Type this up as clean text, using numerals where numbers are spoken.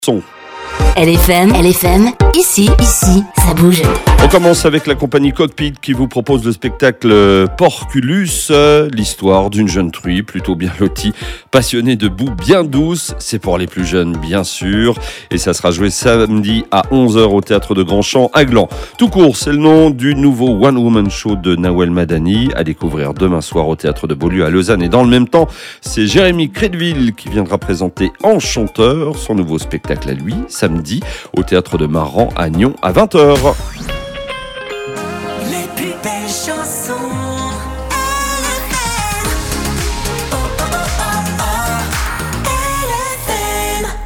Son. LFM, ici, ça bouge. On commence avec la compagnie Cockpit qui vous propose le spectacle Porculus, l'histoire d'une jeune truie plutôt bien lotie, passionnée de boue bien douce. C'est pour les plus jeunes bien sûr, et ça sera joué samedi à 11h au théâtre de Grandchamp à Gland. Tout court, c'est le nom du nouveau One Woman Show de Nawel Madani, à découvrir demain soir au théâtre de Beaulieu à Lausanne. Et dans le même temps, c'est Jérémy Crédville qui viendra présenter Enchanteur, son nouveau spectacle à lui, samedi au théâtre de Maran à Nyon à 20h. Les plus belles chansons.